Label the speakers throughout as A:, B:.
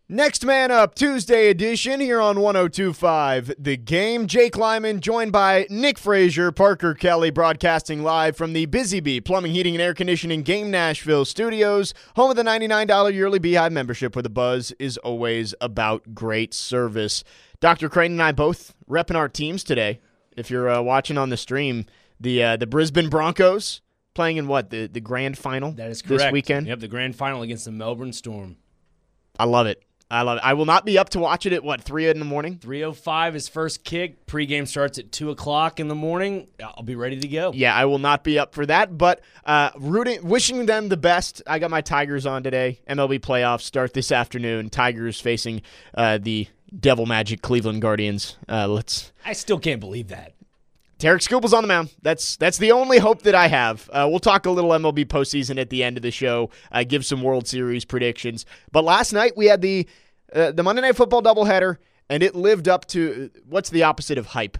A: Next Man Up, Tuesday edition here on 102.5 The Game. Jake Lyman joined by Nick Frazier, Parker Kelly, broadcasting live from the Busy Bee Plumbing, Heating, and Air Conditioning Game Nashville studios, home of the $99 yearly Beehive membership, where the buzz is always about great service. Dr. Crane and I both repping our teams today. If you're watching on the stream, the Brisbane Broncos playing in the grand final?
B: That is correct.
A: This weekend?
B: Yep, the grand final against the Melbourne Storm.
A: I love it. I will not be up to watch it at 3 in the morning?
B: 3:05 is first kick. Pre-game starts at 2 o'clock in the morning. I'll be ready to go.
A: Yeah, I will not be up for that, but wishing them the best. I got my Tigers on today. MLB playoffs start this afternoon. Tigers facing the Devil Magic Cleveland Guardians.
B: I still can't believe that.
A: Tarek Skubal's on the mound. That's the only hope that I have. We'll talk a little MLB postseason at the end of the show, give some World Series predictions. But last night we had the Monday Night Football doubleheader, and it lived up to what's the opposite of hype.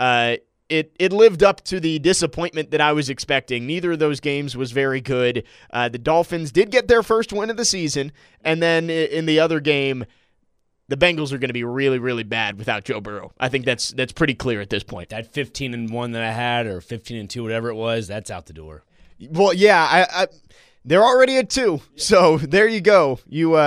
A: It lived up to the disappointment that I was expecting. Neither of those games was very good. The Dolphins did get their first win of the season, and then in the other game, the Bengals are going to be really, really bad without Joe Burrow. I think that's pretty clear at this point.
B: That 15-1 that I had, or 15-2, whatever it was, that's out the door.
A: Well, yeah, they're already at 2, so there you go.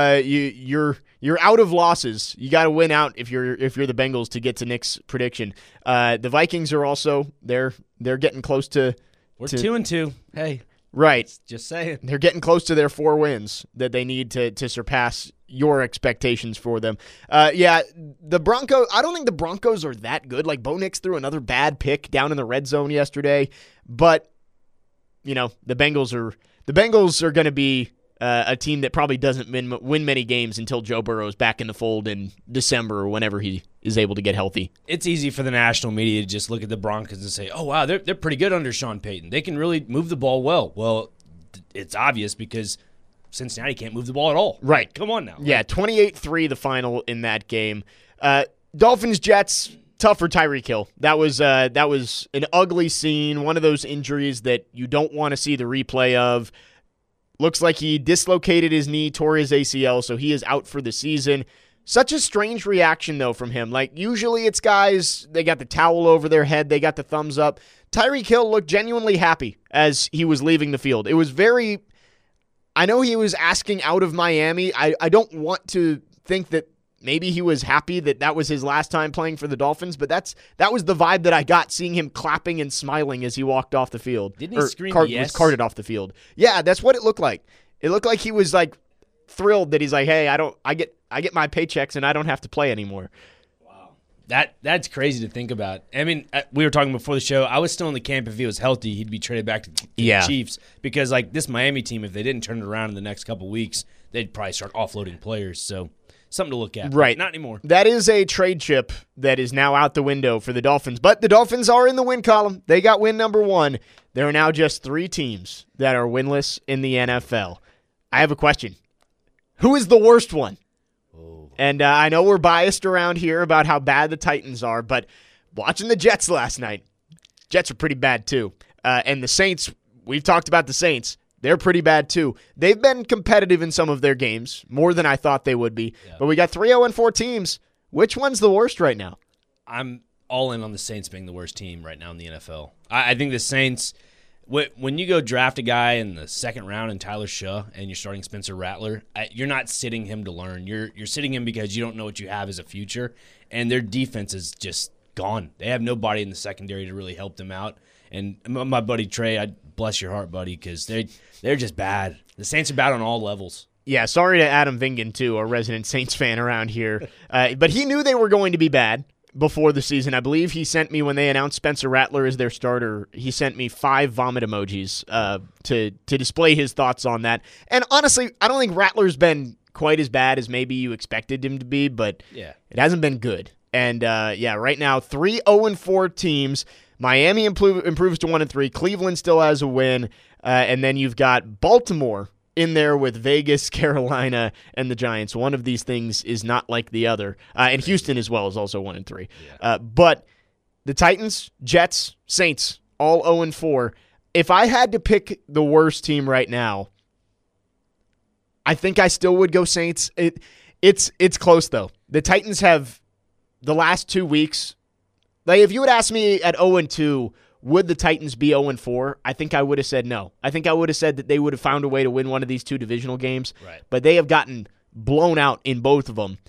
A: You're out of losses. You got to win out if you're the Bengals to get to Nick's prediction. The Vikings are also they're getting close to.
B: We're 2-2. Hey,
A: right.
B: Just saying.
A: They're getting close to their 4 wins that they need to surpass your expectations for them. The Broncos, I don't think the Broncos are that good. Like, Bo Nix threw another bad pick down in the red zone yesterday. But, the Bengals are going to be a team that probably doesn't win many games until Joe Burrow is back in the fold in December or whenever he is able to get healthy.
B: It's easy for the national media to just look at the Broncos and say, oh, wow, they're pretty good under Sean Payton. They can really move the ball well. Well, it's obvious because Cincinnati can't move the ball at all.
A: Right.
B: Come on now.
A: Yeah, 28-3 the final in that game. Dolphins-Jets, tough for Tyreek Hill. That was an ugly scene, one of those injuries that you don't want to see the replay of. Looks like he dislocated his knee, tore his ACL, so he is out for the season. Such a strange reaction, though, from him. Like, usually it's guys, they got the towel over their head, they got the thumbs up. Tyreek Hill looked genuinely happy as he was leaving the field. It was very... I know he was asking out of Miami. I don't want to think that maybe he was happy that was his last time playing for the Dolphins, but that was the vibe that I got seeing him clapping and smiling as he walked off the field.
B: Didn't he scream yes?
A: Was carted off the field. Yeah, that's what it looked like. It looked like he was like thrilled that he's like, hey, I get my paychecks and I don't have to play anymore.
B: That's crazy to think about. I mean, we were talking before the show. I was still in the camp if he was healthy, he'd be traded back to the Chiefs because, like, this Miami team, if they didn't turn it around in the next couple weeks, they'd probably start offloading players. So something to look at.
A: Right.
B: Not anymore.
A: That is a trade chip that is now out the window for the Dolphins. But the Dolphins are in the win column. They got win number 1. There are now just 3 teams that are winless in the NFL. I have a question. Who is the worst one? And I know we're biased around here about how bad the Titans are, but watching the Jets last night, Jets are pretty bad too. And the Saints, we've talked about the Saints. They're pretty bad too. They've been competitive in some of their games, more than I thought they would be. Yeah. But we got 3-0-4 teams. Which one's the worst right now?
B: I'm all in on the Saints being the worst team right now in the NFL. I think the Saints... When you go draft a guy in the second round in Tyler Shaw and you're starting Spencer Rattler, you're not sitting him to learn. You're sitting him because you don't know what you have as a future, and their defense is just gone. They have nobody in the secondary to really help them out. And my buddy Trey, I bless your heart, buddy, because they're just bad. The Saints are bad on all levels.
A: Yeah, sorry to Adam Vingan, too, a resident Saints fan around here. But he knew they were going to be bad before the season. I believe he sent me, when they announced Spencer Rattler as their starter, he sent me 5 vomit emojis to display his thoughts on that. And honestly, I don't think Rattler's been quite as bad as maybe you expected him to be, but it hasn't been good. And right now, 3-0-4 teams. Miami improves to 1-3. Cleveland still has a win. And then you've got Baltimore in there with Vegas, Carolina, and the Giants. One of these things is not like the other. And Houston as well is also 1-3. Yeah. But the Titans, Jets, Saints, all 0-4. If I had to pick the worst team right now, I think I still would go Saints. It's close, though. The Titans have the last 2 weeks. Like, if you would ask me at 0-2, would the Titans be 0-4? I think I would have said no. I think I would have said that they would have found a way to win one of these 2 divisional games.
B: Right.
A: But they have gotten blown out in both of them.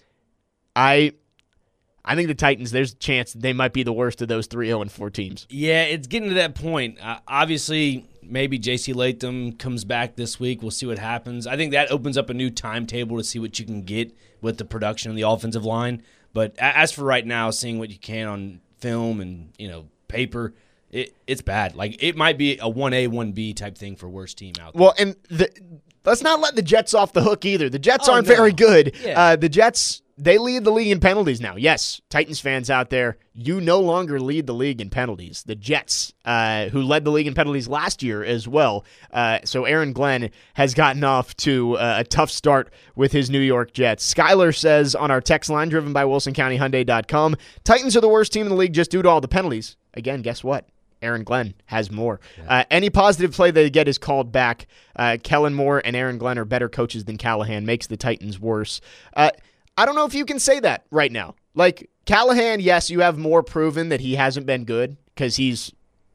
A: I think the Titans, there's a chance they might be the worst of those 3 0-4 teams.
B: Yeah, it's getting to that point. Obviously, maybe J.C. Latham comes back this week. We'll see what happens. I think that opens up a new timetable to see what you can get with the production of the offensive line. But as for right now, seeing what you can on film and paper, it's bad. Like, it might be a 1A, 1B type thing for worst team out there.
A: Well, and let's not let the Jets off the hook either. The Jets aren't very good.
B: Yeah.
A: The Jets, they lead the league in penalties now. Yes, Titans fans out there, you no longer lead the league in penalties. The Jets, who led the league in penalties last year as well. So Aaron Glenn has gotten off to a tough start with his New York Jets. Skyler says on our text line, driven by WilsonCountyHyundai.com, Titans are the worst team in the league just due to all the penalties. Again, guess what? Aaron Glenn has more.
B: Yeah.
A: Any positive play they get is called back. Kellen Moore and Aaron Glenn are better coaches than Callahan. Makes the Titans worse. I don't know if you can say that right now. Like, Callahan, yes, you have more proven that he hasn't been good because he's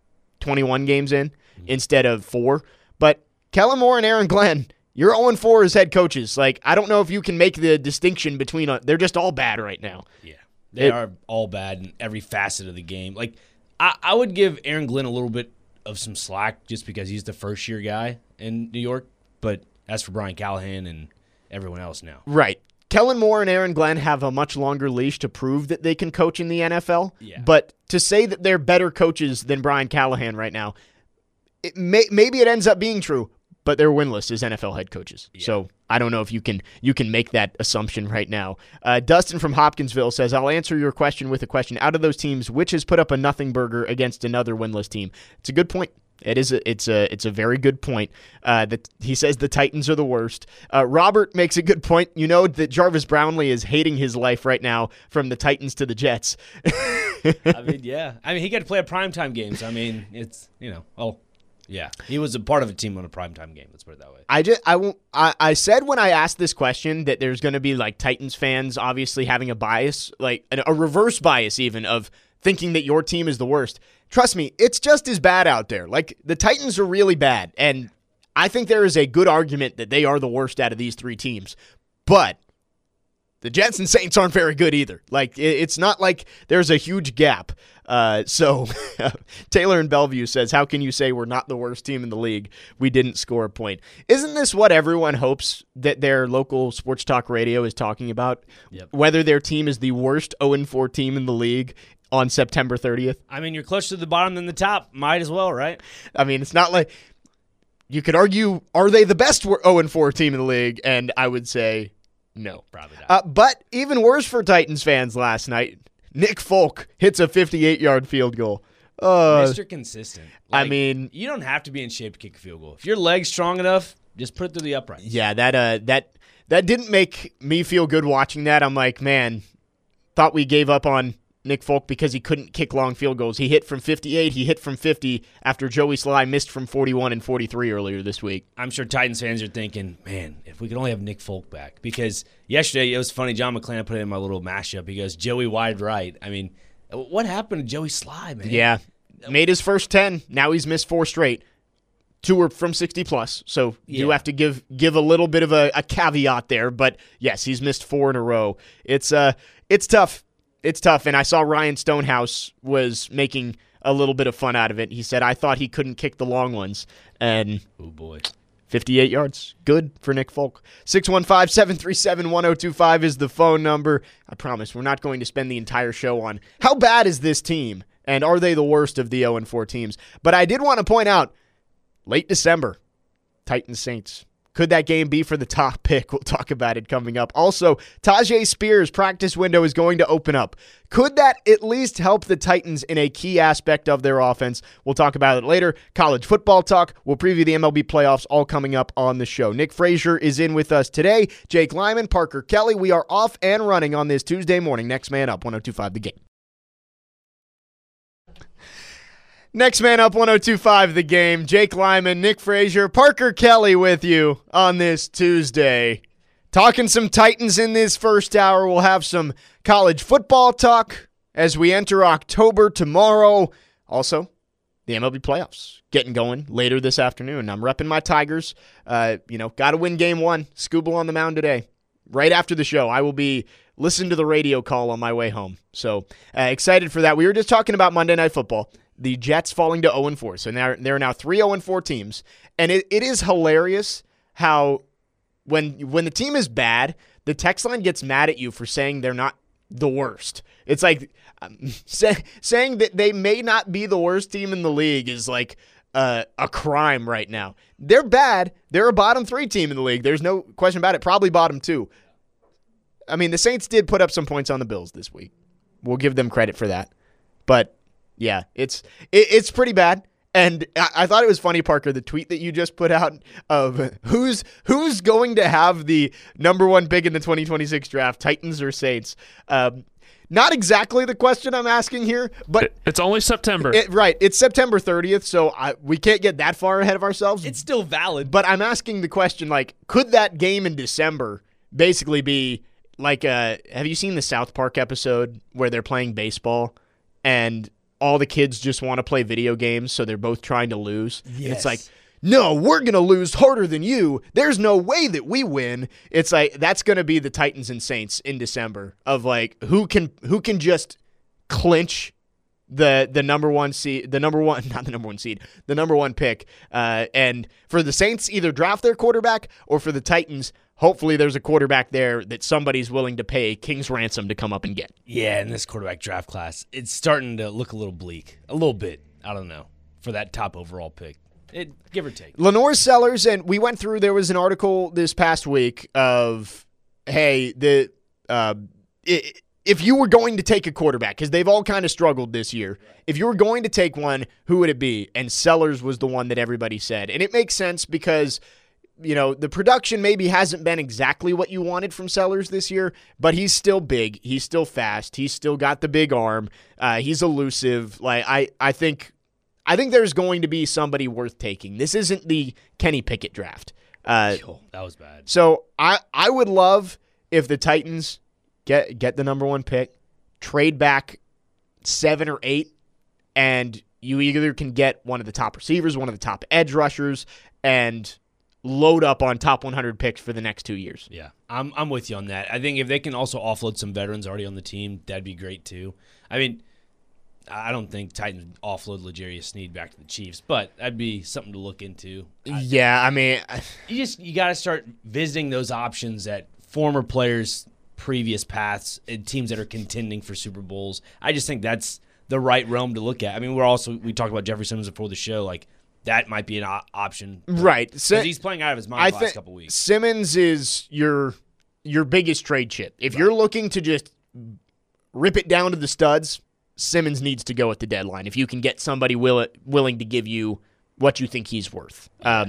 A: 21 games in instead of 4. But Kellen Moore and Aaron Glenn, you're 0-4 as head coaches. Like, I don't know if you can make the distinction between they're just all bad right now.
B: Yeah, they are all bad in every facet of the game. Like, I would give Aaron Glenn a little bit of some slack just because he's the first-year guy in New York. But as for Brian Callahan and everyone else now.
A: Right. Kellen Moore and Aaron Glenn have a much longer leash to prove that they can coach in the NFL.
B: Yeah.
A: But to say that they're better coaches than Brian Callahan right now, maybe it ends up being true, but they're winless as NFL head coaches.
B: Yeah.
A: So I don't know if you can make that assumption right now. Dustin from Hopkinsville says, I'll answer your question with a question. Out of those teams, which has put up a nothing burger against another winless team? It's a good point. It's a very good point. That he says the Titans are the worst. Robert makes a good point. You know that Jarvis Brownlee is hating his life right now from the Titans to the Jets.
B: I mean, yeah. I mean, he got to play at primetime games. I mean, it's yeah. He was a part of a team on a primetime game. Let's put it that way.
A: I said when I asked this question that there's going to be like Titans fans obviously having a bias, like a reverse bias even of thinking that your team is the worst. Trust me, it's just as bad out there. Like, the Titans are really bad, and I think there is a good argument that they are the worst out of these 3 teams. But the Jets and Saints aren't very good either. Like, it's not like there's a huge gap. So Taylor in Bellevue says, how can you say we're not the worst team in the league? We didn't score a point. Isn't this what everyone hopes that their local sports talk radio is talking about?
B: Yep.
A: Whether their team is the worst 0-4 team in the league on September 30th?
B: I mean, you're closer to the bottom than the top. Might as well, right?
A: I mean, it's not like you could argue, are they the best 0-4 team in the league? And I would say no.
B: Probably not.
A: But even worse for Titans fans last night, Nick Folk hits a 58-yard field goal.
B: Mr. Consistent.
A: I mean,
B: you don't have to be in shape to kick a field goal. If your leg's strong enough, just put it through the upright.
A: Yeah, that didn't make me feel good watching that. I'm like, man, thought we gave up on Nick Folk because he couldn't kick long field goals. He hit from 58, he hit from 50 after Joey Sly missed from 41 and 43 earlier this week.
B: I'm sure Titans fans are thinking, man, if we could only have Nick Folk back. Because yesterday, it was funny, John McClain put it in my little mashup. He goes, Joey wide right. I mean, what happened to Joey Sly, man?
A: Yeah, made his first 10. Now he's missed 4 straight. 2 are from 60-plus, so you have to give a little bit of a caveat there. But, yes, he's missed 4 in a row. It's tough. It's tough, and I saw Ryan Stonehouse was making a little bit of fun out of it. He said, I thought he couldn't kick the long ones, and
B: oh boy,
A: 58 yards. Good for Nick Folk. 615-737-1025 is the phone number. I promise we're not going to spend the entire show on how bad is this team, and are they the worst of the 0-4 teams. But I did want to point out, late December, Titans-Saints. Could that game be for the top pick? We'll talk about it coming up. Also, Tyjae Spears' practice window is going to open up. Could that at least help the Titans in a key aspect of their offense? We'll talk about it later. College football talk. We'll preview the MLB playoffs, all coming up on the show. Nick Frazier is in with us today. Jake Lyman, Parker Kelly. We are off and running on this Tuesday morning. Next man up, 102.5 The Game. Next man up, 102.5 The Game. Jake Lyman, Nick Frazier, Parker Kelly with you on this Tuesday. Talking some Titans in this first hour. We'll have some college football talk as we enter October tomorrow. Also, the MLB playoffs getting going later this afternoon. I'm repping my Tigers. Got to win game one. Scooble on the mound today. Right after the show, I will be listening to the radio call on my way home. So excited for that. We were just talking about Monday Night Football. The Jets falling to 0-4. So there are now 3 0-4 teams. And it is hilarious how when the team is bad, the text line gets mad at you for saying they're not the worst. It's like saying that they may not be the worst team in the league is like a crime right now. They're bad. They're a bottom 3 team in the league. There's no question about it. Probably bottom 2. I mean, the Saints did put up some points on the Bills this week. We'll give them credit for that. But, yeah, it's pretty bad. And I thought it was funny, Parker, the tweet that you just put out of who's going to have the number 1 pick in the 2026 draft, Titans or Saints. Not exactly the question I'm asking here, but
C: it's only September.
A: Right. It's September 30th, so we can't get that far ahead of ourselves.
B: It's still valid.
A: But I'm asking the question, like, could that game in December basically be like have you seen the South Park episode where they're playing baseball and all the kids just want to play video games, so they're both trying to lose?
B: Yes.
A: And it's like, no, we're going to lose harder than you. There's no way that we win. It's like that's going to be the Titans and Saints in December of like who can just clinch the number 1 seed, the number 1 pick. And for the Saints, either draft their quarterback, or for the Titans, hopefully there's a quarterback there that somebody's willing to pay king's ransom to come up and get.
B: Yeah, in this quarterback draft class, it's starting to look a little bleak. A little bit. I don't know. For that top overall pick. Give or take.
A: Lenore Sellers, and we went through, there was an article this past week of, hey, if you were going to take a quarterback, because they've all kind of struggled this year, if you were going to take one, who would it be? And Sellers was the one that everybody said. And it makes sense because the production maybe hasn't been exactly what you wanted from Sellers this year, but he's still big. He's still fast. He's still got the big arm. He's elusive. Like I think there's going to be somebody worth taking. This isn't the Kenny Pickett draft.
B: That was bad.
A: So I would love if the Titans get the number 1 pick, trade back 7 or 8, and you either can get one of the top receivers, one of the top edge rushers, and load up on top 100 picks for the next 2 years.
B: Yeah, I'm with you on that. I think if they can also offload some veterans already on the team, that'd be great too. I mean, I don't think Titans would offload L'Jarius Sneed back to the Chiefs, but that'd be something to look into.
A: Yeah, I mean,
B: you got to start visiting those options at former players' previous paths and teams that are contending for Super Bowls. I just think that's the right realm to look at. I mean, we talked about Jeffrey Simmons before the show, like. That might be an option.
A: Right.
B: Because he's playing out of his mind the last couple weeks.
A: Simmons is your biggest trade chip. If you're looking to just rip it down to the studs, Simmons needs to go at the deadline. If you can get somebody willing to give you what you think he's worth.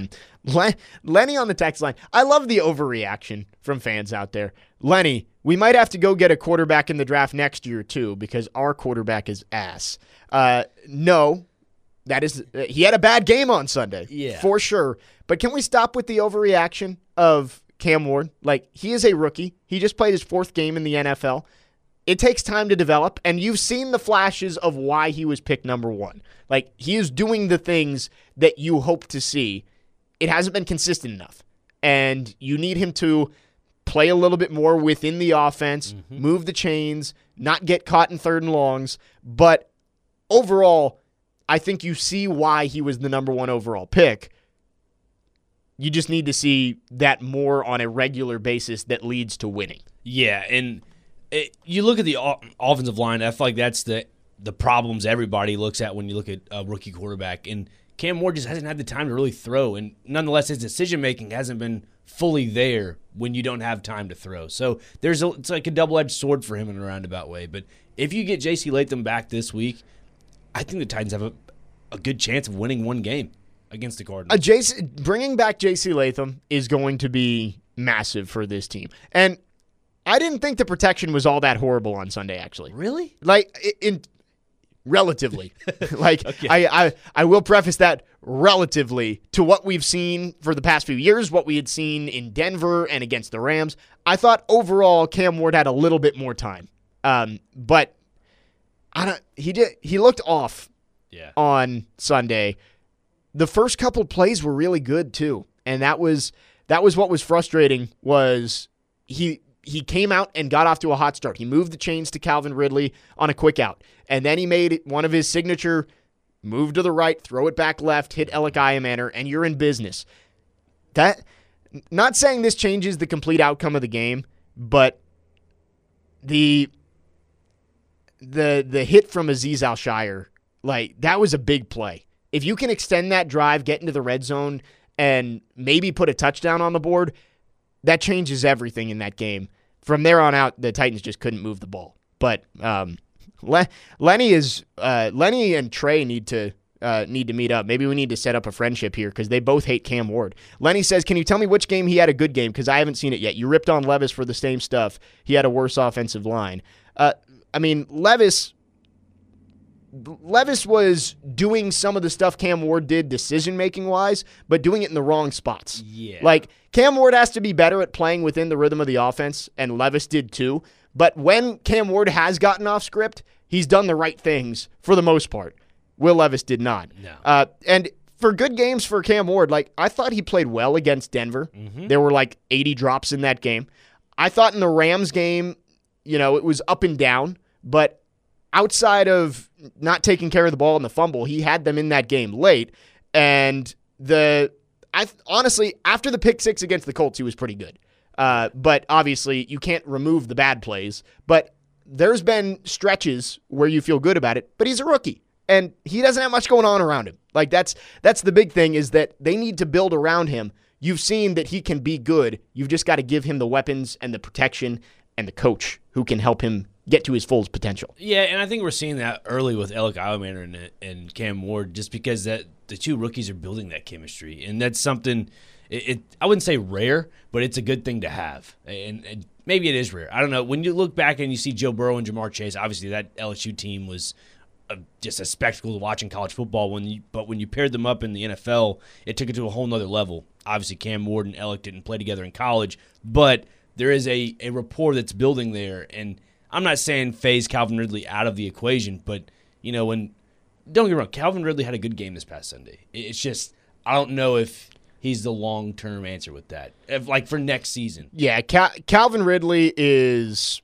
A: Lenny on the text line. I love the overreaction from fans out there. Lenny, we might have to go get a quarterback in the draft next year too because our quarterback is ass. No. He had a bad game on Sunday,
B: yeah,
A: for sure. But can we stop with the overreaction of Cam Ward? Like, he is a rookie. He just played his 4th game in the NFL. It takes time to develop, and you've seen the flashes of why he was picked number 1. Like, he is doing the things that you hope to see. It hasn't been consistent enough, and you need him to play a little bit more within the offense, move the chains, not get caught in 3rd and longs. But overall, I think you see why he was the number 1 overall pick. You just need to see that more on a regular basis that leads to winning.
B: Yeah, and you look at the offensive line, I feel like that's the problems everybody looks at when you look at a rookie quarterback. And Cam Ward just hasn't had the time to really throw. And nonetheless, his decision-making hasn't been fully there when you don't have time to throw. So it's like a double-edged sword for him in a roundabout way. But if you get J.C. Latham back this week, I think the Titans have a good chance of winning 1 game against the Cardinals.
A: Bringing back J.C. Latham is going to be massive for this team. And I didn't think the protection was all that horrible on Sunday, actually.
B: Really?
A: Like, relatively. Like,
B: okay.
A: I will preface that relatively to what we've seen for the past few years, what we had seen in Denver and against the Rams. I thought overall Cam Ward had a little bit more time. But he looked off on Sunday. The first couple plays were really good too. And that was what was frustrating was he came out and got off to a hot start. He moved the chains to Calvin Ridley on a quick out. And then he made one of his signature move to the right, throw it back left, hit Alec Iamaner, and you're in business. Not saying this changes the complete outcome of the game, but the hit from Azeez Al-Shaair, like, that was a big play. If you can extend that drive, get into the red zone, and maybe put a touchdown on the board, that changes everything in that game. From there on out, the Titans just couldn't move the ball. But Lenny and Trey need to meet up. Maybe we need to set up a friendship here because they both hate Cam Ward. Lenny says, "Can you tell me which game he had a good game? Because I haven't seen it yet. You ripped on Levis for the same stuff. He had a worse offensive line." Levis was doing some of the stuff Cam Ward did decision-making wise, but doing it in the wrong spots.
B: Yeah.
A: Like, Cam Ward has to be better at playing within the rhythm of the offense, and Levis did too. But when Cam Ward has gotten off script, he's done the right things for the most part. Will Levis did not.
B: No.
A: And for good games for Cam Ward, like, I thought he played well against Denver. Mm-hmm. There were like 80 drops in that game. I thought in the Rams game, it was up and down, but outside of not taking care of the ball and the fumble, he had them in that game late. And honestly, after the pick six against the Colts, he was pretty good. But obviously, you can't remove the bad plays. But there's been stretches where you feel good about it, but he's a rookie. And he doesn't have much going on around him. Like, that's the big thing, is that they need to build around him. You've seen that he can be good. You've just got to give him the weapons and the protection and the coach who can help him get to his full potential.
B: Yeah, and I think we're seeing that early with Alec Iamaner and Cam Ward, just because that the two rookies are building that chemistry, and that's something. I wouldn't say rare, but it's a good thing to have, and maybe it is rare. I don't know. When you look back and you see Joe Burrow and Jamar Chase, obviously that LSU team was just a spectacle to watch in college football. But when you paired them up in the NFL, it took it to a whole nother level. Obviously, Cam Ward and Alec didn't play together in college, but there is a rapport that's building there, and I'm not saying phase Calvin Ridley out of the equation, but don't get me wrong, Calvin Ridley had a good game this past Sunday. It's just I don't know if he's the long-term answer with that, for next season.
A: Yeah, Calvin Ridley is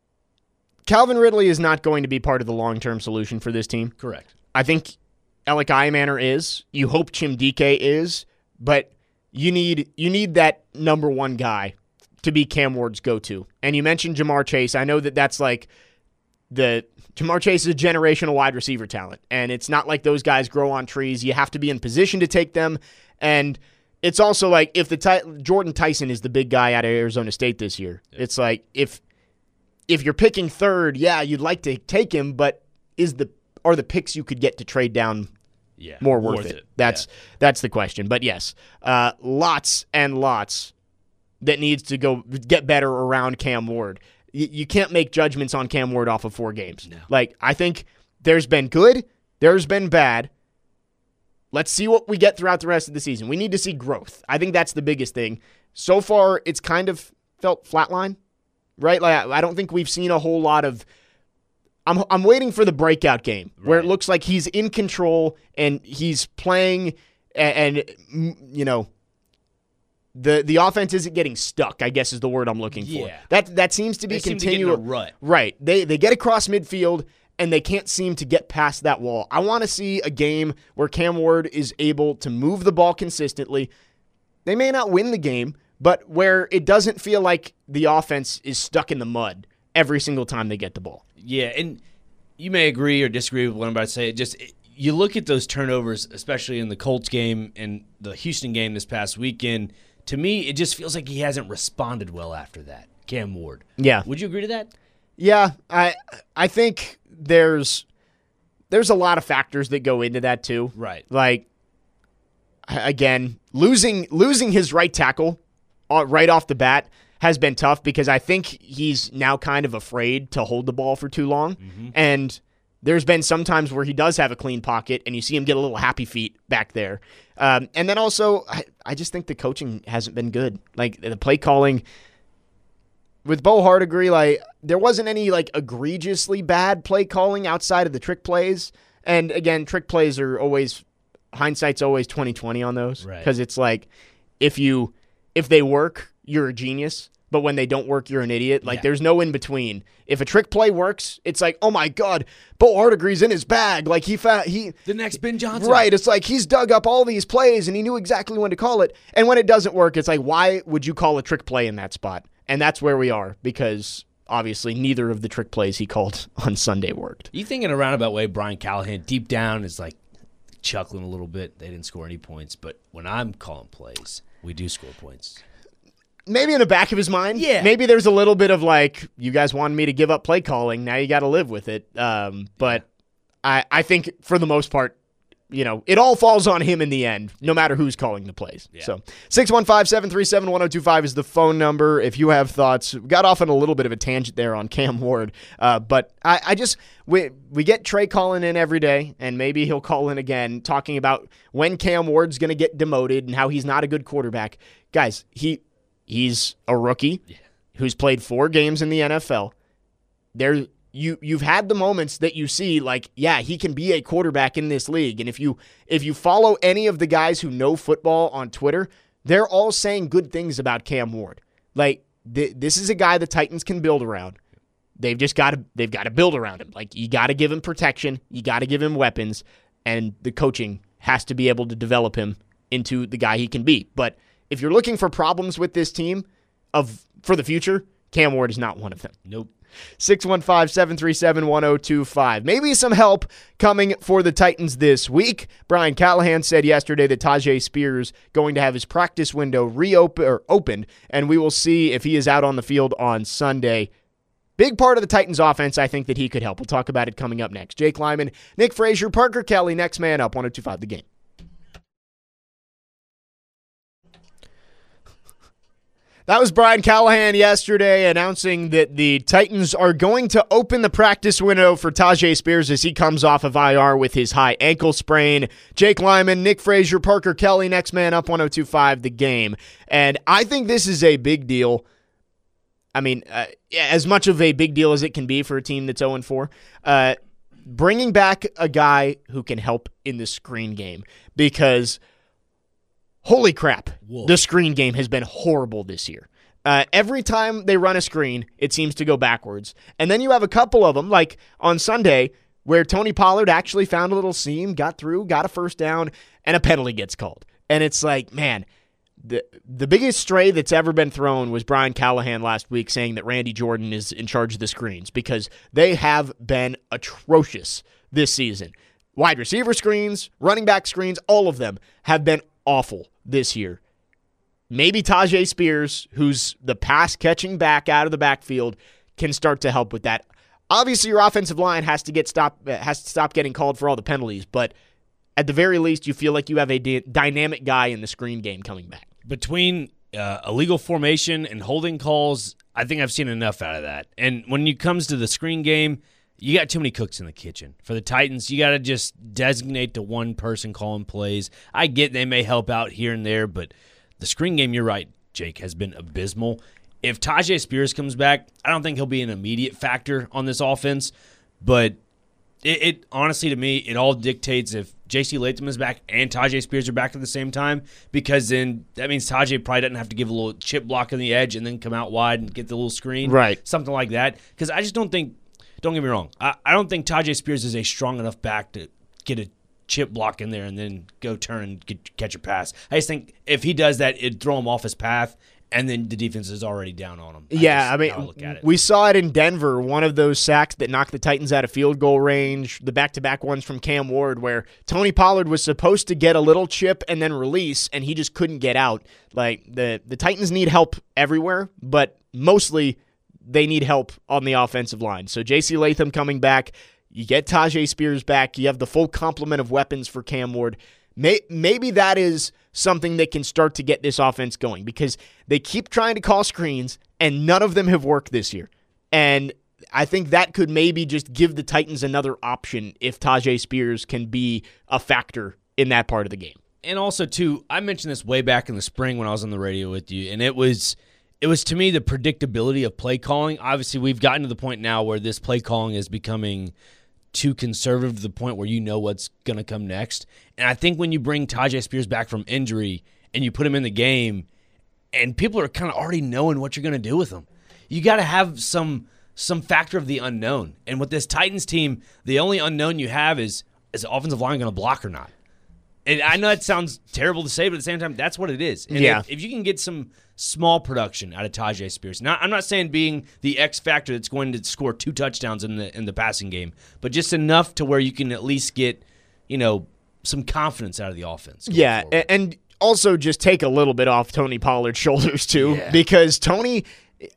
A: not going to be part of the long-term solution for this team.
B: Correct.
A: I think Alec Iamaner is. You hope Chimdike is, but you need that number one guy to be Cam Ward's go-to. And you mentioned Jamar Chase. I know that's like Jamar Chase is a generational wide receiver talent, and it's not like those guys grow on trees. You have to be in position to take them, and it's also like if Jordan Tyson is the big guy out of Arizona State this year. Yeah. It's like if you're picking third, yeah, you'd like to take him, but are the picks you could get to trade down more worth it? That's the question. But yes, lots and lots that needs to go get better around Cam Ward. You can't make judgments on Cam Ward off of 4 games.
B: No.
A: Like, I think there's been good, there's been bad. Let's see what we get throughout the rest of the season. We need to see growth. I think that's the biggest thing. So far, it's kind of felt flatline, right? Like, I don't think we've seen a whole lot of. I'm waiting for the breakout game where it looks like he's in control and he's playing, and The offense isn't getting stuck, I guess is the word I'm looking for.
B: Yeah.
A: That seems to be continual.
B: Rut.
A: Right. They get across midfield and they can't seem to get past that wall. I want to see a game where Cam Ward is able to move the ball consistently. They may not win the game, but where it doesn't feel like the offense is stuck in the mud every single time they get the ball.
B: Yeah, and you may agree or disagree with what I'm about to say. You look at those turnovers, especially in the Colts game and the Houston game this past weekend. To me, it just feels like he hasn't responded well after that, Cam Ward.
A: Yeah.
B: Would you agree to that?
A: Yeah, I think there's a lot of factors that go into that too.
B: Right.
A: Like, again, losing his right tackle right off the bat has been tough because I think he's now kind of afraid to hold the ball for too long. Mm-hmm. And there's been some times where he does have a clean pocket, and you see him get a little happy feet back there. And then also, I just think the coaching hasn't been good. Like, the play calling with Bo Hardigree, like, there wasn't any, like, egregiously bad play calling outside of the trick plays. And, again, trick plays are always, hindsight's always 20/20 on those.
B: Right.
A: Because it's like, if they work, you're a genius. But when they don't work, you're an idiot. Like, there's no in between. If a trick play works, it's like, oh my God, Bo Hardigree's in his bag. Like, he
B: the next Ben Johnson.
A: Right. It's like he's dug up all these plays and he knew exactly when to call it. And when it doesn't work, it's like, why would you call a trick play in that spot? And that's where we are, because obviously neither of the trick plays he called on Sunday worked.
B: You think in a roundabout way, Brian Callahan deep down is like chuckling a little bit. They didn't score any points, but when I'm calling plays, we do score points.
A: Maybe in the back of his mind.
B: Yeah.
A: Maybe there's a little bit of like, you guys wanted me to give up play calling. Now you got to live with it. But I think for the most part, it all falls on him in the end, no matter who's calling the plays.
B: Yeah.
A: So 615-737-1025 is the phone number. If you have thoughts, we got off on a little bit of a tangent there on Cam Ward. But we get Trey calling in every day, and maybe he'll call in again talking about when Cam Ward's going to get demoted and how he's not a good quarterback. Guys, he's a rookie who's played 4 games in the NFL. You've had the moments that you see, like, yeah, he can be a quarterback in this league. And if you follow any of the guys who know football on Twitter, they're all saying good things about Cam Ward. Like, this is a guy the Titans can build around. They've got to build around him. Like, you got to give him protection, you got to give him weapons, and the coaching has to be able to develop him into the guy he can be. But if you're looking for problems with this team for the future, Cam Ward is not one of them.
B: Nope.
A: 615-737-1025. Maybe some help coming for the Titans this week. Brian Callahan said yesterday that Tyjae Spears going to have his practice window opened, and we will see if he is out on the field on Sunday. Big part of the Titans offense, I think that he could help. We'll talk about it coming up next. Jake Lyman, Nick Frazier, Parker Kelly, next man up, 102.5 The Game. That was Brian Callahan yesterday announcing that the Titans are going to open the practice window for Tyjae Spears as he comes off of IR with his high ankle sprain. Jake Lyman, Nick Frazier, Parker Kelly, next man up, 102.5 The Game. And I think this is a big deal. I mean, as much of a big deal as it can be for a team that's 0-4. Bringing back a guy who can help in the screen game, because holy crap, the screen game has been horrible this year. Every time they run a screen, it seems to go backwards. And then you have a couple of them, like on Sunday, where Tony Pollard actually found a little seam, got through, got a first down, and a penalty gets called. And it's like, man, the biggest stray that's ever been thrown was Brian Callahan last week saying that Randy Jordan is in charge of the screens, because they have been atrocious this season. Wide receiver screens, running back screens, all of them have been awful this year. Maybe Tyjae Spears, who's the pass-catching back out of the backfield, can start to help with that. Obviously, your offensive line has to stop getting called for all the penalties, but at the very least, you feel like you have a dynamic guy in the screen game coming back.
B: Between illegal formation and holding calls, I think I've seen enough out of that. And when it comes to the screen game, you got too many cooks in the kitchen. For the Titans, you got to just designate to one person calling plays. I get they may help out here and there, but the screen game, you're right, Jake, has been abysmal. If Tyjae Spears comes back, I don't think he'll be an immediate factor on this offense, but it honestly, to me, it all dictates if J.C. Latham is back and Tyjae Spears are back at the same time, because then that means Tyjae probably doesn't have to give a little chip block on the edge and then come out wide and get the little screen.
A: Right.
B: Something like that. Because I just don't think, don't get me wrong, I don't think Tyjae Spears is a strong enough back to get a chip block in there and then go turn and catch a pass. I just think if he does that, it'd throw him off his path, and then the defense is already down on him.
A: I mean, we saw it in Denver, one of those sacks that knocked the Titans out of field goal range, the back-to-back ones from Cam Ward, where Tony Pollard was supposed to get a little chip and then release, and he just couldn't get out. Like, the Titans need help everywhere, but mostly they need help on the offensive line. So J.C. Latham coming back, you get Tyjae Spears back, you have the full complement of weapons for Cam Ward. Maybe that is something that can start to get this offense going, because they keep trying to call screens and none of them have worked this year. And I think that could maybe just give the Titans another option if Tyjae Spears can be a factor in that part of the game.
B: And also, too, I mentioned this way back in the spring when I was on the radio with you, and it was to me the predictability of play calling. Obviously, we've gotten to the point now where this play calling is becoming too conservative to the point where you know what's going to come next. And I think when you bring Tyjae Spears back from injury and you put him in the game, and people are kind of already knowing what you're going to do with him, you got to have some factor of the unknown. And with this Titans team, the only unknown you have is the offensive line going to block or not? And I know that sounds terrible to say, but at the same time, that's what it is. And if you can get some small production out of Tyjae Spears, now I'm not saying being the X factor that's going to score 2 touchdowns in the passing game, but just enough to where you can at least get, some confidence out of the offense.
A: Yeah, and also just take a little bit off Tony Pollard's shoulders too, because Tony,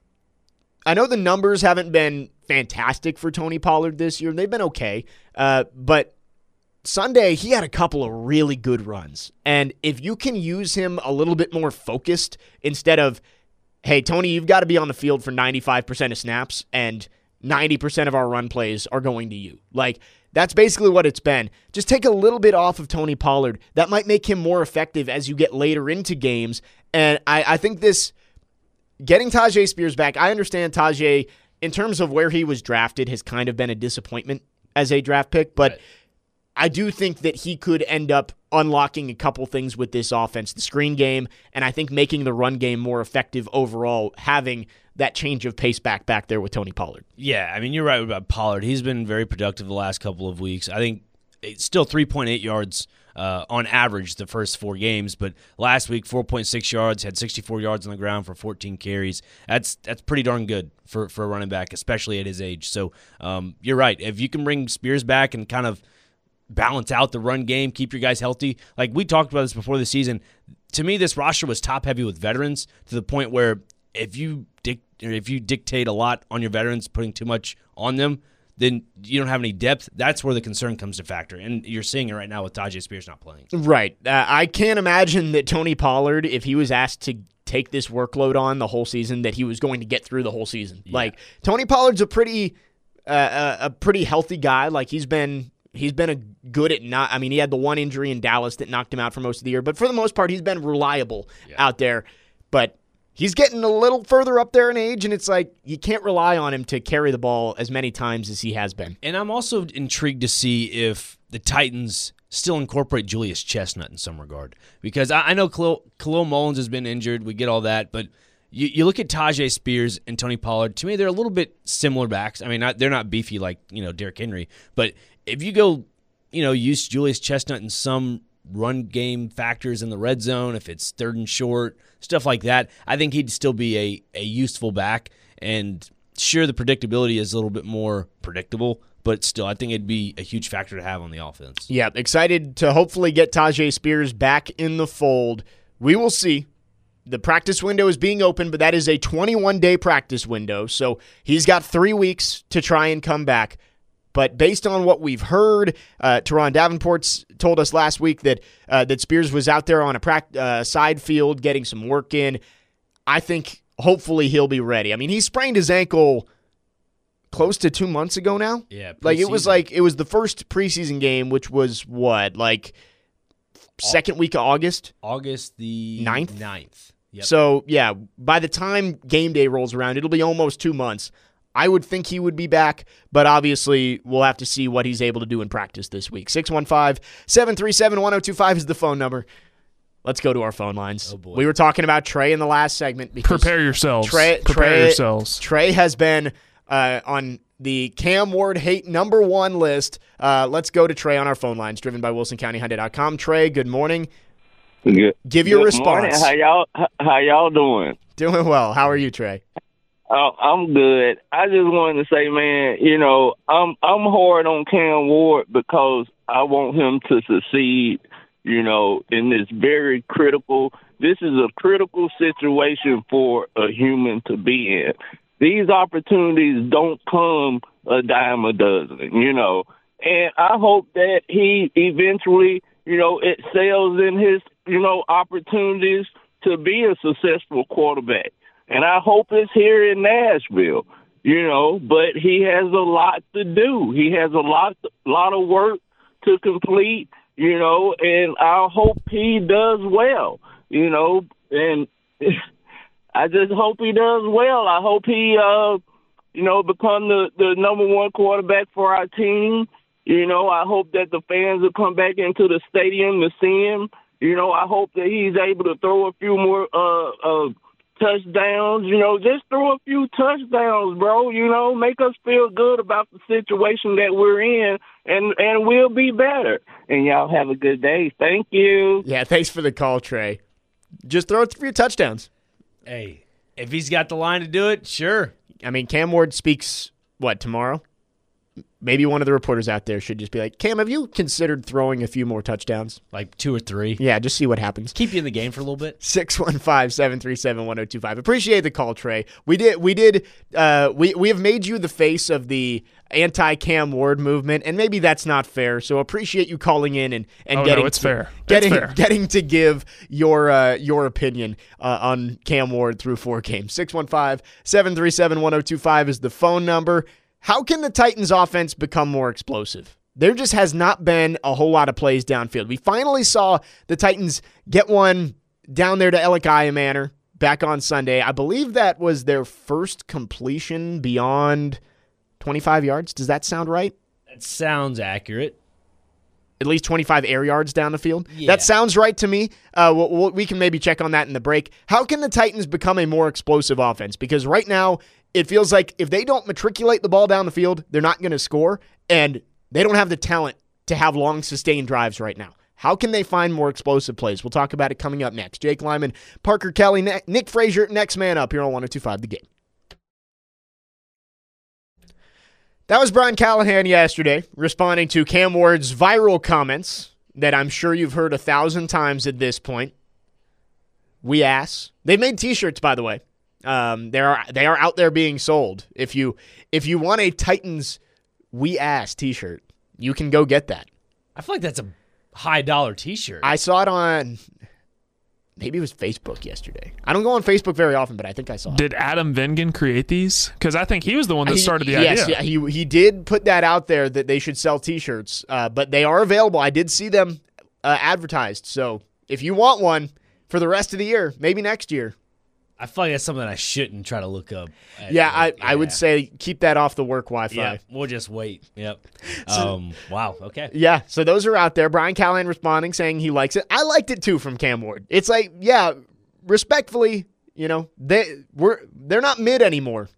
A: I know the numbers haven't been fantastic for Tony Pollard this year. They've been okay, but Sunday, he had a couple of really good runs. And if you can use him a little bit more focused instead of, hey, Tony, you've got to be on the field for 95% of snaps and 90% of our run plays are going to you. Like, that's basically what it's been. Just take a little bit off of Tony Pollard. That might make him more effective as you get later into games. And I think getting Tyjae Spears back, I understand Tyjae, in terms of where he was drafted, has kind of been a disappointment as a draft pick, but right. I do think that he could end up unlocking a couple things with this offense, the screen game, and I think making the run game more effective overall, having that change of pace back there with Tony Pollard.
B: Yeah, I mean, you're right about Pollard. He's been very productive the last couple of weeks. I think it's still 3.8 yards on average the first 4 games, but last week 4.6 yards, had 64 yards on the ground for 14 carries. That's pretty darn good for a running back, especially at his age. So you're right. If you can bring Spears back and kind of balance out the run game, keep your guys healthy. Like we talked about this before the season. To me, this roster was top heavy with veterans to the point where if you dictate a lot on your veterans, putting too much on them, then you don't have any depth. That's where the concern comes to factor. And you're seeing it right now with Tyjae Spears not playing.
A: Right. I can't imagine that Tony Pollard, if he was asked to take this workload on the whole season, that he was going to get through the whole season. Yeah. Like, Tony Pollard's a pretty healthy guy. Like, he's been a good at not. I mean, he had the one injury in Dallas that knocked him out for most of the year, but for the most part, he's been reliable out there. But he's getting a little further up there in age, and it's like you can't rely on him to carry the ball as many times as he has been.
B: And I'm also intrigued to see if the Titans still incorporate Julius Chestnut in some regard, because I know Khalil Mullins has been injured. We get all that, but you look at Tyjae Spears and Tony Pollard. To me, they're a little bit similar backs. I mean, they're not beefy like Derrick Henry, but if you go, use Julius Chestnut in some run game factors in the red zone, if it's 3rd and short, stuff like that, I think he'd still be a useful back. And sure, the predictability is a little bit more predictable, but still, I think it'd be a huge factor to have on the offense.
A: Yeah, excited to hopefully get Tyjae Spears back in the fold. We will see. The practice window is being open, but that is a 21-day practice window, so he's got 3 weeks to try and come back. But based on what we've heard, Teron Davenport's told us last week that Spears was out there on a side field getting some work in. I think hopefully he'll be ready. I mean, he sprained his ankle close to 2 months ago now.
B: Yeah,
A: it was the first preseason game, which was what, like second week of August?
B: August the 9th. Yep.
A: So, yeah, by the time game day rolls around, it'll be almost 2 months. I would think he would be back, but obviously we'll have to see what he's able to do in practice this week. 615-737-1025 is the phone number. Let's go to our phone lines.
B: Oh boy.
A: We were talking about Trey in the last segment.
C: Prepare yourselves.
A: Prepare yourselves. Trey has been on the Cam Ward hate #1 list. Let's go to Trey on our phone lines, driven by WilsonCountyHyundai.com. Trey, good morning. Give your response.
D: Morning. How y'all doing?
A: Doing well. How are you, Trey?
D: Oh, I'm good. I just wanted to say, man, I'm hard on Cam Ward because I want him to succeed, in this very critical. This is a critical situation for a human to be in. These opportunities don't come a dime a dozen, And I hope that he eventually, excels in his, opportunities to be a successful quarterback. And I hope it's here in Nashville. but he has a lot to do. He has a lot of work to complete, and I hope he does well, and I just hope he does well. I hope he, become the number one quarterback for our team. I hope that the fans will come back into the stadium to see him. I hope that he's able to throw a few more touchdowns. Just throw a few touchdowns, bro. Make us feel good about the situation that we're in, and we'll be better. And y'all have a good day. Thank you.
A: Yeah, thanks for the call, Trey. Just throw a few touchdowns.
B: Hey, if he's got the line to do it, sure.
A: I mean, Cam Ward speaks, tomorrow? Maybe one of the reporters out there should just be like, Cam, have you considered throwing a few more touchdowns?
B: Like 2 or 3.
A: Yeah, just see what happens.
B: Keep you in the game for a little bit.
A: 615-737-1025. Appreciate the call, Trey. We have made you the face of the anti-Cam Ward movement, and maybe that's not fair. So appreciate you calling in and getting
C: it's fair.
A: Getting to give your opinion on Cam Ward through 4 games. 615-737-1025 is the phone number. How can the Titans offense become more explosive? There just has not been a whole lot of plays downfield. We finally saw the Titans get one down there to Elikaya Manor back on Sunday. I believe that was their first completion beyond 25 yards. Does that sound right?
B: That sounds accurate.
A: At least 25 air yards down the field.
B: Yeah.
A: That sounds right to me. We can maybe check on that in the break. How can the Titans become a more explosive offense? Because right now, it feels like if they don't matriculate the ball down the field, they're not going to score, and they don't have the talent to have long, sustained drives right now. How can they find more explosive plays? We'll talk about it coming up next. Jake Lyman, Parker Kelly, Nick Frazier, next man up here on 102.5 The Game. That was Brian Callahan yesterday, responding to Cam Ward's viral comments that I'm sure you've heard 1,000 times at this point. We ass. They've made T-shirts, by the way. They are out there being sold. If you want a Titans We Ass T-shirt, you can go get that.
B: I feel like that's a high dollar T-shirt.
A: I saw it on maybe it was Facebook yesterday. I don't go on Facebook very often, but I think I saw it.
C: Did Adam Vingan create these? Because I think he was the one that started the idea.
A: Yes, yeah, he did put that out there that they should sell T-shirts, but they are available. I did see them advertised. So if you want one for the rest of the year, maybe next year.
B: I feel like that's something I shouldn't try to look up.
A: I would say keep that off the work Wi-Fi.
B: Yeah, we'll just wait. Yep. Wow. Okay.
A: Yeah, so those are out there. Brian Callahan responding, saying he likes it. I liked it too from Cam Ward. It's like, yeah, respectfully, they're not mid anymore.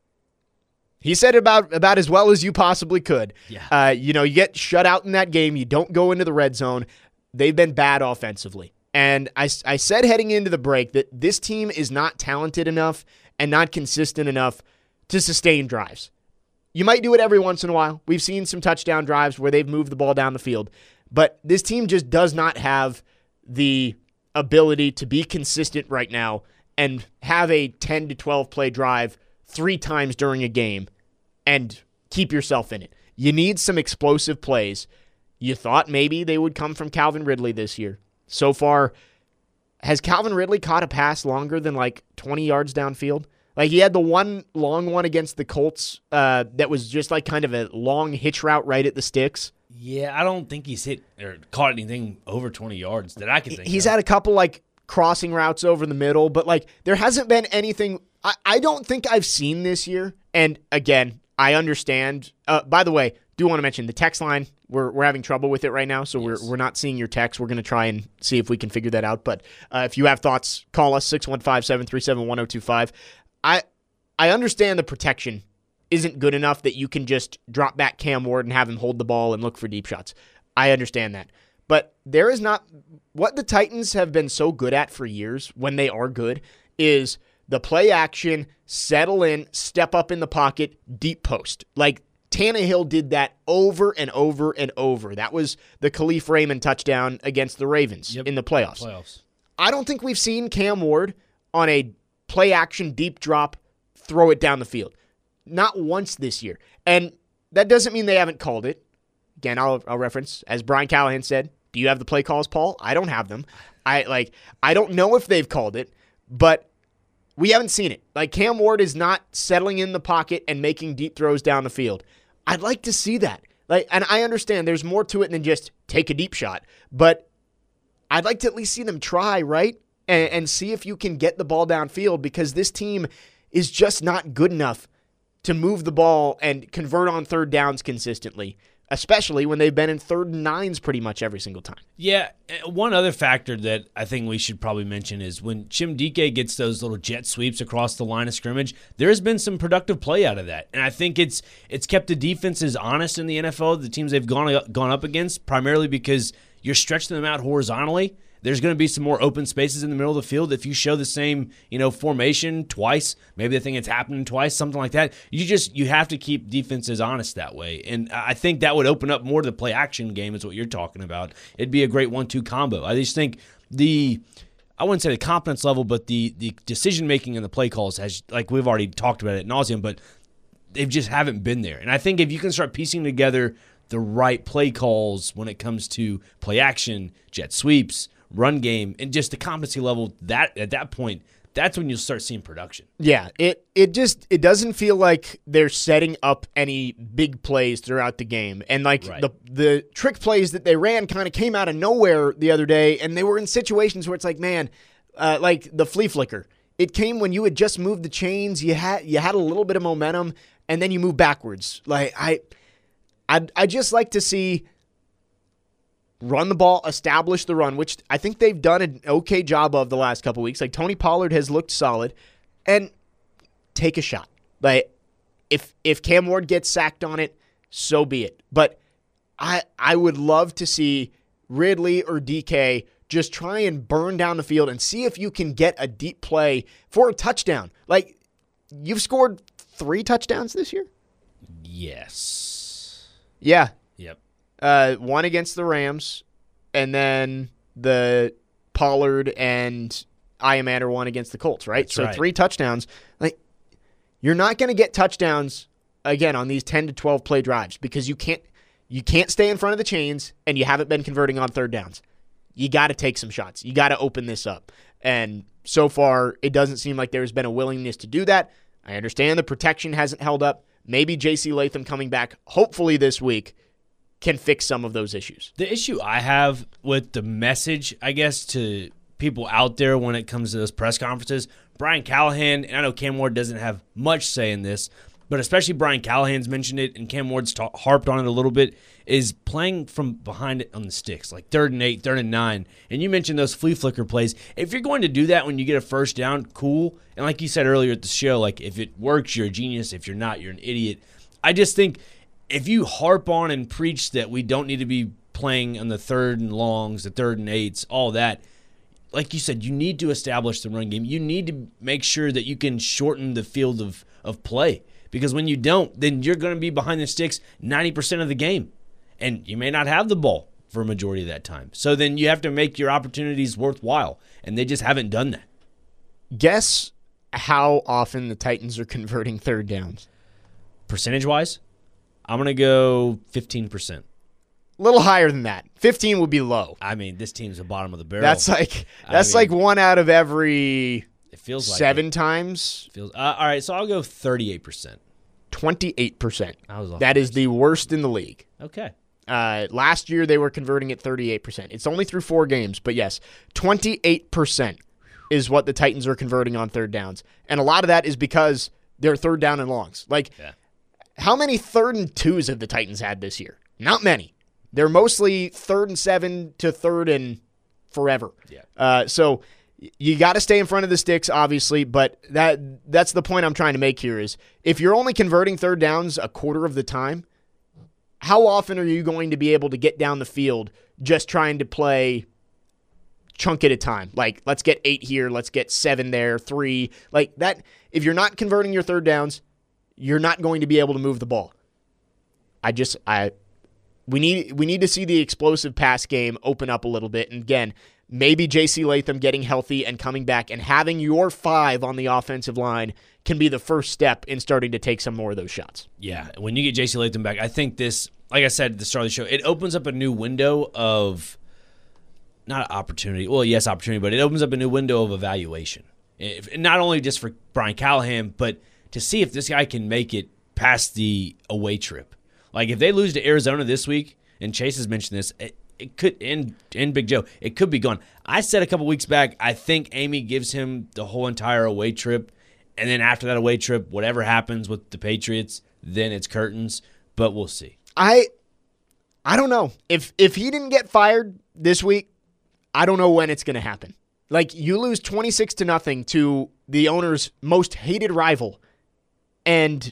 A: He said about as well as you possibly could.
B: Yeah.
A: You get shut out in that game. You don't go into the red zone. They've been bad offensively. And I said heading into the break that this team is not talented enough and not consistent enough to sustain drives. You might do it every once in a while. We've seen some touchdown drives where they've moved the ball down the field. But this team just does not have the ability to be consistent right now and have a 10 to 12 play drive 3 times during a game and keep yourself in it. You need some explosive plays. You thought maybe they would come from Calvin Ridley this year. So far, has Calvin Ridley caught a pass longer than 20 yards downfield? He had the one long one against the Colts that was just kind of a long hitch route right at the sticks.
B: Yeah, I don't think he's hit or caught anything over 20 yards that I can think of.
A: He's had a couple crossing routes over the middle, but there hasn't been anything. I don't think I've seen this year. And again, I understand. By the way, do want to mention the text line. We're having trouble with it right now, so
B: yes.
A: we're not seeing your text. We're going to try and see if we can figure that out. But if you have thoughts, call us 615-737-1025. I understand the protection isn't good enough that you can just drop back Cam Ward and have him hold the ball and look for deep shots. I understand that. But there is not what the Titans have been so good at for years when they are good is the play action, settle in, step up in the pocket, deep post. Tannehill did that over and over and over. That was the Khalif Raymond touchdown against the Ravens in the playoffs. I don't think we've seen Cam Ward on a play-action deep drop throw it down the field. Not once this year. And that doesn't mean they haven't called it. Again, I'll reference, as Brian Callahan said, do you have the play calls, Paul? I don't have them. I don't know if they've called it, but we haven't seen it. Like, Cam Ward is not settling in the pocket and making deep throws down the field. I'd like to see that. Like, and I understand there's more to it than just take a deep shot, but I'd like to at least see them try, right? And see if you can get the ball downfield, because this team is just not good enough to move the ball and convert on third downs consistently, especially when they've been in 3rd and 9s pretty much every single time.
B: Yeah, one other factor that I think we should probably mention is when Chim Dike gets those little jet sweeps across the line of scrimmage, there has been some productive play out of that. And I think it's kept the defenses honest in the NFL, the teams they've gone up against, primarily because you're stretching them out horizontally. There's going to be some more open spaces in the middle of the field. If you show the same, formation twice, maybe the thing it's happening twice, something like that, you have to keep defenses honest that way. And I think that would open up more to the play action game is what you're talking about. It'd be a great 1-2 combo. I just think I wouldn't say the confidence level, but the decision-making in the play calls has, like we've already talked about it ad nauseum, but they just haven't been there. And I think if you can start piecing together the right play calls when it comes to play action, jet sweeps, run game, and just the competency level, that at that point, that's when you'll start seeing production.
A: Yeah, it doesn't feel like they're setting up any big plays throughout the game. And like
B: Right.
A: the trick plays that they ran kind of came out of nowhere the other day, and they were in situations where it's like, man, like the flea flicker. It came when you had just moved the chains, you had a little bit of momentum, and then you move backwards. Like I just like to see run the ball, establish the run, which I think they've done an okay job of the last couple weeks. Like, Tony Pollard has looked solid, and take a shot. Like, if Cam Ward gets sacked on it, so be it. But I would love to see Ridley or DK just try and burn down the field and see if you can get a deep play for a touchdown. Like, you've scored 3 touchdowns this year?
B: Yes.
A: Yeah.
B: Yep.
A: One against the Rams, and then the Pollard and Iamander one against the Colts, right?
B: That's
A: so
B: right.
A: 3 touchdowns. Like, you're not going to get touchdowns again on these 10 to 12 play drives because you can't stay in front of the chains, and you haven't been converting on third downs. You got to take some shots. You got to open this up. And so far, it doesn't seem like there's been a willingness to do that. I understand the protection hasn't held up. Maybe J.C. Latham coming back, hopefully this week, can fix some of those issues.
B: The issue I have with the message, I guess, to people out there when it comes to those press conferences, Brian Callahan, and I know Cam Ward doesn't have much say in this, but especially Brian Callahan's mentioned it, and Cam Ward's harped on it a little bit, is playing from behind it on the sticks, like 3rd and 8, 3rd and 9. And you mentioned those flea flicker plays. If you're going to do that when you get a first down, cool. And like you said earlier at the show, like if it works, you're a genius. If you're not, you're an idiot. I just think if you harp on and preach that we don't need to be playing on the 3rd and longs, the 3rd and 8s, all that, like you said, you need to establish the run game. You need to make sure that you can shorten the field of play. Because when you don't, then you're going to be behind the sticks 90% of the game. And you may not have the ball for a majority of that time. So then you have to make your opportunities worthwhile. And they just haven't done that.
A: Guess how often the Titans are converting third downs.
B: Percentage-wise, I'm going to go 15%.
A: A little higher than that. 15 would be low.
B: I mean, this team's the bottom of the barrel.
A: That's like one out of every
B: it feels like
A: 7 times.
B: All right, so I'll go 38%.
A: 28%.
B: I was off
A: That is the worst in the league.
B: Okay.
A: Last year, they were converting at 38%. It's only through 4 games, but yes, 28% is what the Titans are converting on third downs. And a lot of that is because they're third down and longs. Like, How many 3rd and 2s have the Titans had this year? Not many. They're mostly 3rd and 7 to 3rd and forever.
B: Yeah.
A: So you got to stay in front of the sticks, obviously, but that's the point I'm trying to make here is if you're only converting third downs a quarter of the time, how often are you going to be able to get down the field just trying to play chunk at a time? Like, let's get 8 here, let's get 7 there, 3. Like that. If you're not converting your third downs, you're not going to be able to move the ball. We need to see the explosive pass game open up a little bit. And again, maybe J.C. Latham getting healthy and coming back and having your 5 on the offensive line can be the first step in starting to take some more of those shots.
B: Yeah, when you get J.C. Latham back, I think this, like I said at the start of the show, it opens up a new window of, not opportunity, well, yes, opportunity, but it opens up a new window of evaluation. Not only just for Brian Callahan, but to see if this guy can make it past the away trip. Like, if they lose to Arizona this week, and Chase has mentioned this, it could end Big Joe. It could be gone. I said a couple weeks back, I think Amy gives him the whole entire away trip, and then after that away trip, whatever happens with the Patriots, then it's curtains. But we'll see.
A: I don't know. If he didn't get fired this week, I don't know when it's going to happen. Like, you lose 26-0 to the owner's most hated rival, and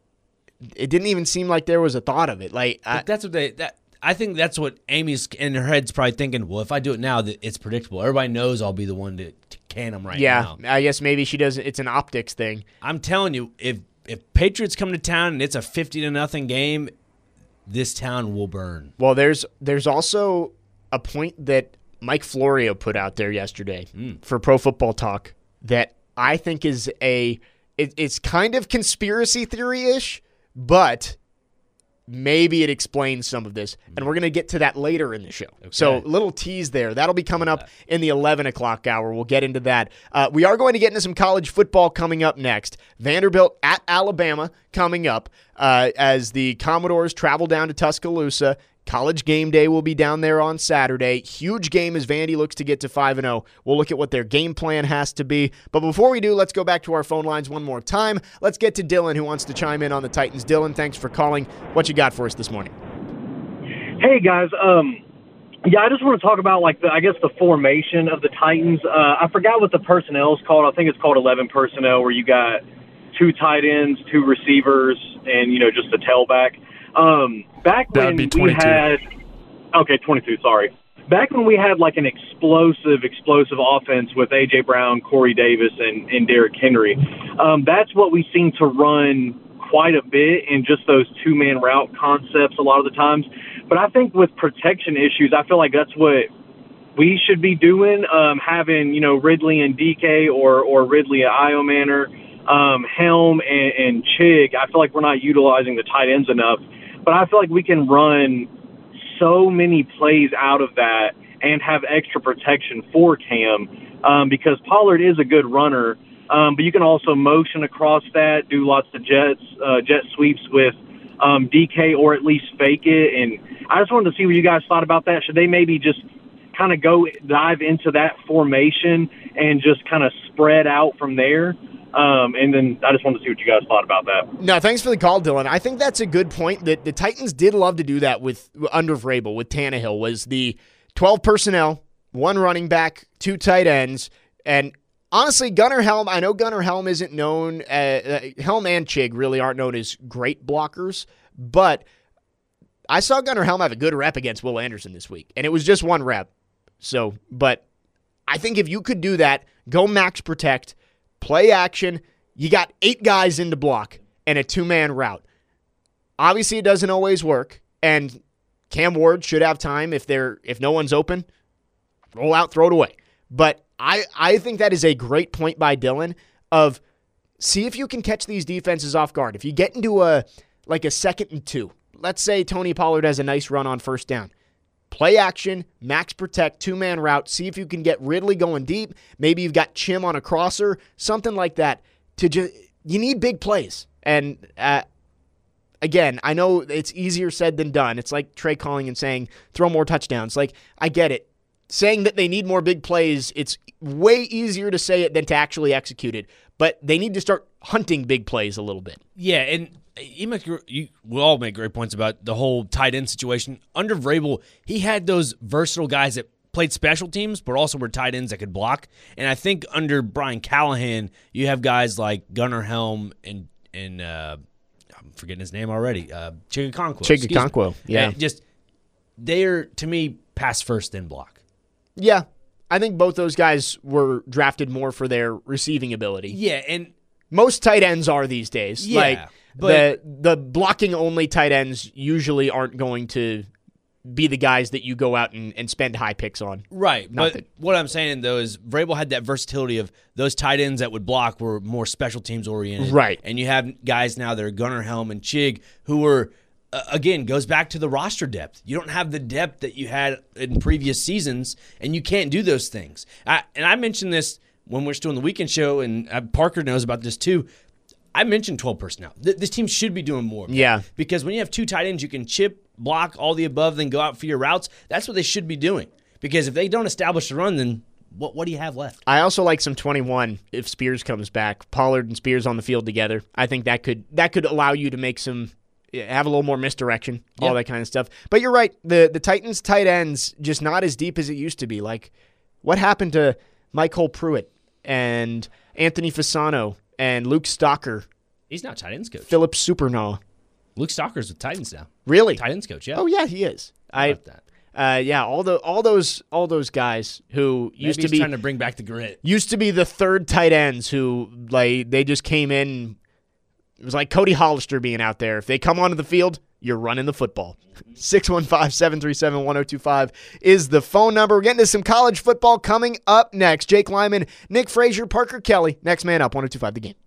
A: it didn't even seem like there was a thought of it. Like,
B: I think that's what Amy's in her head's probably thinking. Well, if I do it now, it's predictable. Everybody knows I'll be the one to can them right now.
A: Yeah, I guess maybe she doesn't. It's an optics thing.
B: I'm telling you, if Patriots come to town and it's a 50-0 game, this town will burn.
A: Well, there's also a point that Mike Florio put out there yesterday for Pro Football Talk that I think is it's kind of conspiracy theory-ish, but maybe it explains some of this, and we're going to get to that later in the show. Okay. So little tease there. That'll be coming up in the 11 o'clock hour. We'll get into that. We are going to get into some college football coming up next. Vanderbilt at Alabama coming up as the Commodores travel down to Tuscaloosa. College game day will be down there on Saturday. Huge game as Vandy looks to get to 5-0. We'll look at what their game plan has to be. But before we do, let's go back to our phone lines one more time. Let's get to Dylan, who wants to chime in on the Titans. Dylan, thanks for calling. What you got for us this morning?
E: Hey, guys. Yeah, I just want to talk about, the formation of the Titans. I forgot what the personnel is called. I think it's called 11 personnel, where you got 2 tight ends, 2 receivers, and, just a tailback. Back when we had, 22, sorry. Back when we had like an explosive offense with A.J. Brown, Corey Davis, and Derrick Henry, that's what we seem to run quite a bit in just those 2-man route concepts a lot of the times. But I think with protection issues, I feel like that's what we should be doing, having, Ridley and DK or Ridley and Io Manor, Helm and Chig. I feel like we're not utilizing the tight ends enough. But I feel like we can run so many plays out of that and have extra protection for Cam because Pollard is a good runner, but you can also motion across that, do lots of jet sweeps with DK or at least fake it. And I just wanted to see what you guys thought about that. Should they maybe just kind of dive into that formation and just kind of spread out from there? And then I just wanted to see what you guys thought about that.
A: No, thanks for the call, Dylan. I think that's a good point. That the Titans did love to do that under Vrabel with Tannehill, was the 12 personnel, 1 running back, 2 tight ends, and honestly, Gunnar Helm, I know Gunnar Helm isn't known, Helm and Chig really aren't known as great blockers, but I saw Gunnar Helm have a good rep against Will Anderson this week, and it was just 1 rep. So, but I think if you could do that, go max protect, play action, you got 8 guys in the block and a 2-man route. Obviously, it doesn't always work, and Cam Ward should have time if no one's open, roll out, throw it away. But I think that is a great point by Dylan of see if you can catch these defenses off guard. If you get into a 2nd and 2, let's say Tony Pollard has a nice run on first down. Play action, max protect, 2-man route. See if you can get Ridley going deep. Maybe you've got Chim on a crosser, something like that. You need big plays. And again, I know it's easier said than done. It's like Trey calling and saying, throw more touchdowns. Like, I get it. Saying that they need more big plays, it's way easier to say it than to actually execute it. But they need to start hunting big plays a little bit.
B: Yeah, and we all make great points about the whole tight end situation. Under Vrabel, he had those versatile guys that played special teams, but also were tight ends that could block. And I think under Brian Callahan, you have guys like Gunnar Helm and I'm forgetting his name already, Chigakonkwo.
A: Chigakonkwo, yeah.
B: They're, to me, pass first, then block.
A: Yeah, I think both those guys were drafted more for their receiving ability.
B: Yeah, and
A: most tight ends are these days.
B: Yeah,
A: but the blocking only tight ends usually aren't going to be the guys that you go out and spend high picks on.
B: Right. What I'm saying, though, is Vrabel had that versatility of those tight ends that would block were more special teams oriented.
A: Right.
B: And you have guys now that are Gunnar Helm and Chig who were, again, goes back to the roster depth. You don't have the depth that you had in previous seasons, and you can't do those things. And I mentioned this when we're still in the weekend show, and Parker knows about this too, I mentioned 12 personnel. This team should be doing more.
A: Yeah.
B: Because when you have 2 tight ends, you can chip, block, all the above, then go out for your routes. That's what they should be doing. Because if they don't establish the run, then what do you have left?
A: I also like some 21 if Spears comes back. Pollard and Spears on the field together. I think that could allow you to make have a little more misdirection, all that kind of stuff. But you're right. The Titans tight ends just not as deep as it used to be. Like, what happened to Michael Pruitt and Anthony Fasano and Luke Stalker?
B: He's not tight ends coach.
A: Philip Supernaw.
B: Luke Stalker's with Titans now.
A: Really?
B: Tight ends coach, yeah.
A: Oh yeah, he is.
B: How about that?
A: All those guys who used to be
B: trying to bring back the grit.
A: Used to be the third tight ends who they just came in. It was like Cody Hollister being out there. If they come onto the field, you're running the football. 615-737-1025 is the phone number. We're getting to some college football coming up next. Jake Lyman, Nick Frazier, Parker Kelly. Next man up, 1025 The Game.